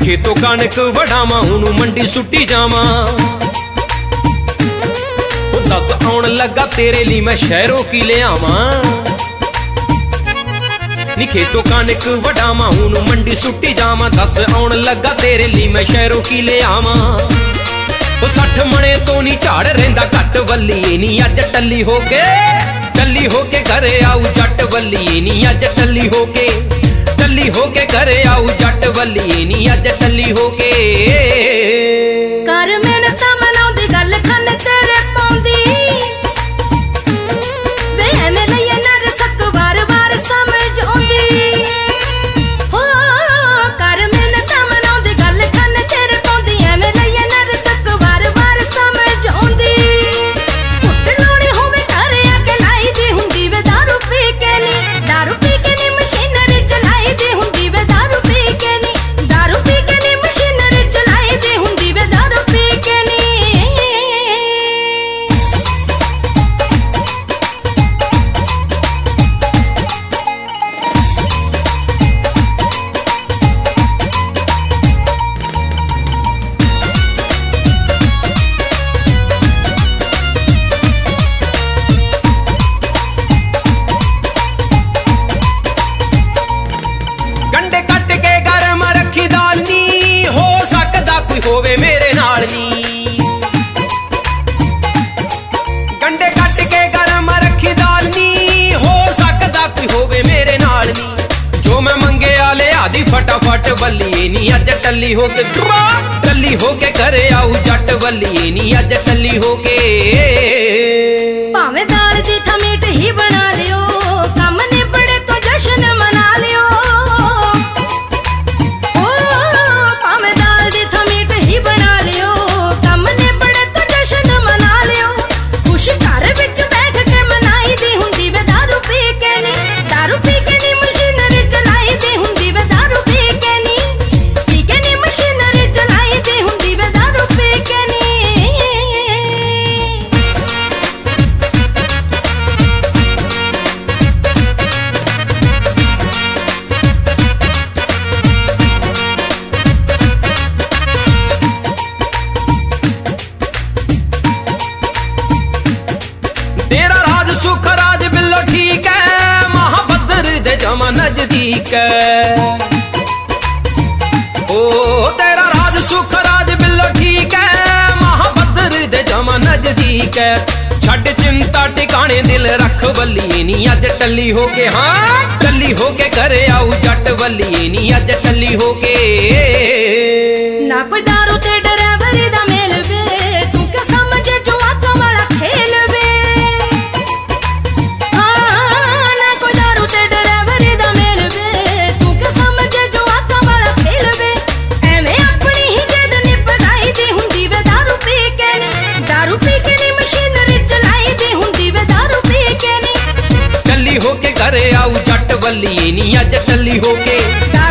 खेतों कणक वढावां ओनू मंडी सुट्टी जावां। दस आउण लगा तेरे लिए मैं शहरों की ले आवां। नी खेतों कणक वढावां ओनू मंडी सुट्टी जावां। दस आउण लगा तेरे लिए मैं शहरों की ले आवां। 60 मणे तो नी झाड़ रहिंदा घट वल्ली नी अज टल्ली होके घरे आऊ जट वल्ली नी अज टल्ली होके घरे आऊ जट वल्ली नी अज टल्ली होके। कर मेहनत मनाउंदी गल खन तेरे पाउंदी वे एवें लईए नर सक वार-वार समझ आउंदी। हो कर मेहनत मनाउंदी गल खन तेरे पाउंदी एवें लईए नर सक वार-वार समझ आउंदी। कुट लाउणी होवे घर आके लाई दी हुंदी वे दारू पी के नी मशीनरी चलाई दी हुंदी वे दारू पी के नी मशीनरी चलाई दी हुंदी वे दारू पी के नी। गंढे कट के गरम रखी दाल नी हो सकदा कोई होवे मेरे नाल नी। गंढे कट के गरम रखी दाल नी हो सकदा कोई होवे मेरे नाल नी। जो मैं मंगे आले आदि फटाफट वल्ली नी अज टल्ली होके घरे आऊ जट वल्ली नी अज टल्ली होके। भावें दाल दी थमीट ही बना लियो कम निबड़े तो जश्न मना लियो। ओ भावें दाल दी थमीट ही बना लियो कम निबड़े तो जश्न मना लियो। खुश घर विच बैठ के मनाई दी हुंदी वे दारू पी के नी मशीनरी चलाई दी हुंदी वे दारू पी के नी मशीनरी चलाई दी हुंदी वे दारू पी के नी। तेरा राज सुख राज बिल्लो ठीक है महाभद्र दे जमा नजदीक है। ओ तेरा राज सुख राज बिल्लो ठीक है महाभद्र दे जमा नजदीक है। छड़ चिंता टिकाने दिल रख वल्ली नी अज टल्ली होके। हाँ टल्ली होके घरे आऊ जट वल्ली नी अज टल्ली होके। ना कोई दारू ते ड्राइवरी दा मेल वे तू क्या समझे जो आंखों वाला खेल वे। हाँ ना कोई दारू ते ड्राइवरी दा मेल वे तू क्या समझे जो आंखों वाला खेल वे। एवें अपनी ही जिद नी पगाई दी हुंदी वे दारू पी के नी मशीनरी चलाई दी हुंदी वे दारू पी के नी। टल्ली होके घरे आऊ जट वल्ली नी अज टल्ली होके।